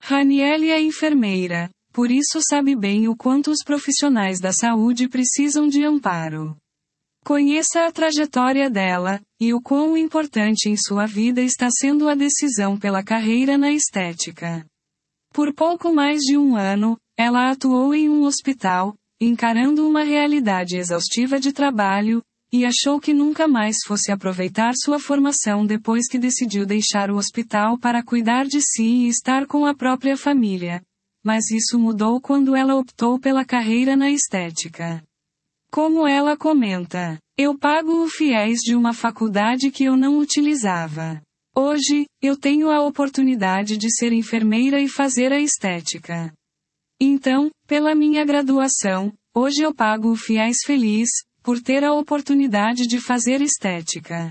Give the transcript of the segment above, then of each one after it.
Raniele é enfermeira, por isso sabe bem o quanto os profissionais da saúde precisam de amparo. Conheça a trajetória dela, e o quão importante em sua vida está sendo a decisão pela carreira na estética. Por pouco mais de um ano, ela atuou em um hospital, encarando uma realidade exaustiva de trabalho, e achou que nunca mais fosse aproveitar sua formação depois que decidiu deixar o hospital para cuidar de si e estar com a própria família. Mas isso mudou quando ela optou pela carreira na estética. Como ela comenta, eu pago o fiéis de uma faculdade que eu não utilizava. Hoje, eu tenho a oportunidade de ser enfermeira e fazer a estética. Então, pela minha graduação, hoje eu pago o fiéis feliz, por ter a oportunidade de fazer estética.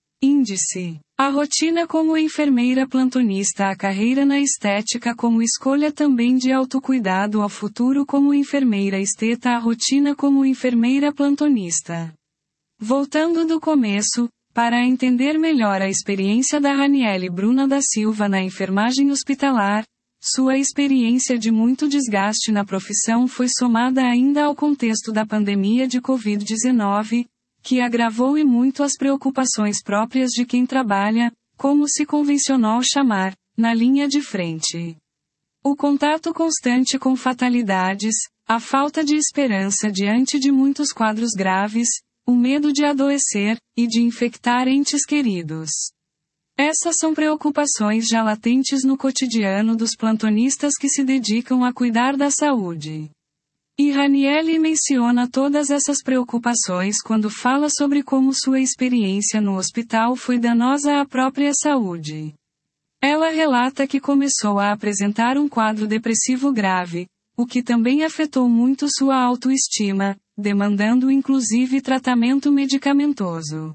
Índice. A rotina como enfermeira plantonista, a carreira na estética como escolha também de autocuidado ao futuro como enfermeira esteta, a rotina como enfermeira plantonista. Voltando do começo, para entender melhor a experiência da Raniele Bruna da Silva na enfermagem hospitalar, sua experiência de muito desgaste na profissão foi somada ainda ao contexto da pandemia de Covid-19, que agravou e muito as preocupações próprias de quem trabalha, como se convencionou chamar, na linha de frente. O contato constante com fatalidades, a falta de esperança diante de muitos quadros graves, o medo de adoecer, e de infectar entes queridos. Essas são preocupações já latentes no cotidiano dos plantonistas que se dedicam a cuidar da saúde. E Raniele menciona todas essas preocupações quando fala sobre como sua experiência no hospital foi danosa à própria saúde. Ela relata que começou a apresentar um quadro depressivo grave, o que também afetou muito sua autoestima, demandando inclusive tratamento medicamentoso.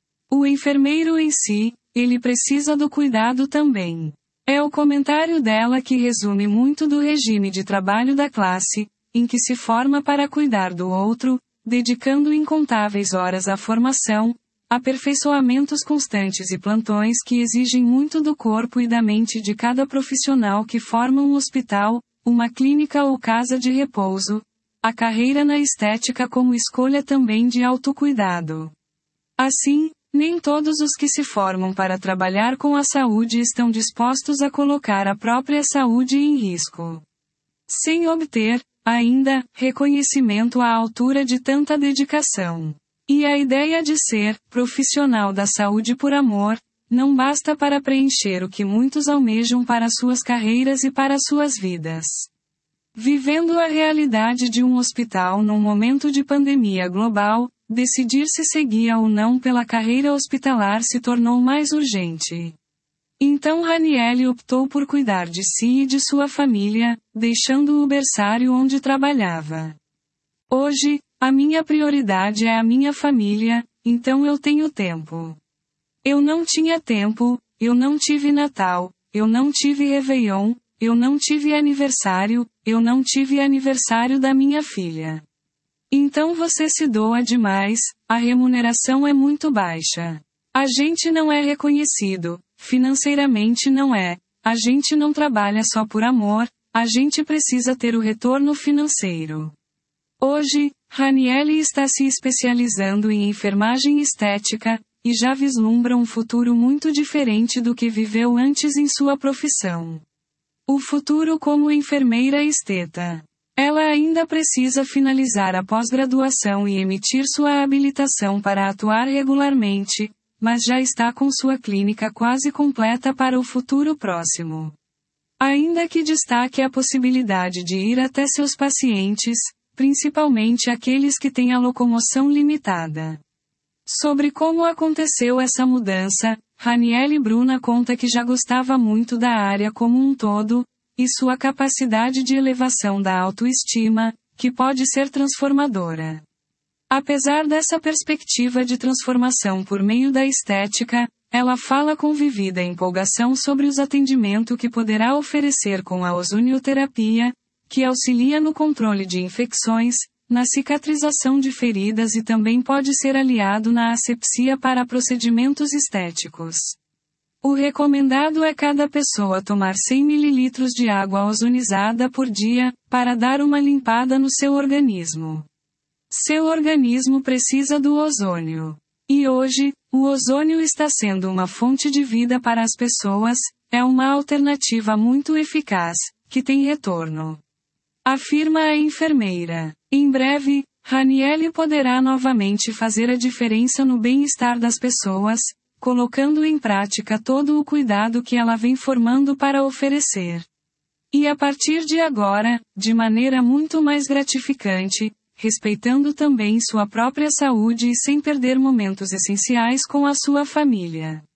O enfermeiro em si, ele precisa do cuidado também. É o comentário dela que resume muito do regime de trabalho da classe, em que se forma para cuidar do outro, dedicando incontáveis horas à formação, aperfeiçoamentos constantes e plantões que exigem muito do corpo e da mente de cada profissional que forma um hospital, uma clínica ou casa de repouso, a carreira na estética como escolha também de autocuidado. Assim, nem todos os que se formam para trabalhar com a saúde estão dispostos a colocar a própria saúde em risco. Sem obter, ainda, reconhecimento à altura de tanta dedicação. E a ideia de ser profissional da saúde por amor não basta para preencher o que muitos almejam para suas carreiras e para suas vidas. Vivendo a realidade de um hospital num momento de pandemia global, decidir se seguia ou não pela carreira hospitalar se tornou mais urgente. Então Raniele optou por cuidar de si e de sua família, deixando o berçário onde trabalhava. Hoje, a minha prioridade é a minha família, então eu tenho tempo. Eu não tinha tempo, eu não tive Natal, eu não tive Réveillon, eu não tive aniversário, eu não tive aniversário da minha filha. Então você se doa demais, a remuneração é muito baixa. A gente não é reconhecido, financeiramente não é, a gente não trabalha só por amor, a gente precisa ter o retorno financeiro. Hoje, Raniele está se especializando em enfermagem estética, e já vislumbra um futuro muito diferente do que viveu antes em sua profissão. O futuro como enfermeira esteta. Ela ainda precisa finalizar a pós-graduação e emitir sua habilitação para atuar regularmente, mas já está com sua clínica quase completa para o futuro próximo. Ainda que destaque a possibilidade de ir até seus pacientes, principalmente aqueles que têm a locomoção limitada. Sobre como aconteceu essa mudança, Raniele Bruna conta que já gostava muito da área como um todo, e sua capacidade de elevação da autoestima, que pode ser transformadora. Apesar dessa perspectiva de transformação por meio da estética, ela fala com vivida empolgação sobre os atendimentos que poderá oferecer com a ozonioterapia, que auxilia no controle de infecções, na cicatrização de feridas e também pode ser aliado na asepsia para procedimentos estéticos. O recomendado é cada pessoa tomar 100 ml de água ozonizada por dia, para dar uma limpada no seu organismo. Seu organismo precisa do ozônio. E hoje, o ozônio está sendo uma fonte de vida para as pessoas, é uma alternativa muito eficaz, que tem retorno. Afirma a enfermeira. Em breve, Raniele poderá novamente fazer a diferença no bem-estar das pessoas, colocando em prática todo o cuidado que ela vem formando para oferecer. E a partir de agora, de maneira muito mais gratificante, respeitando também sua própria saúde e sem perder momentos essenciais com a sua família.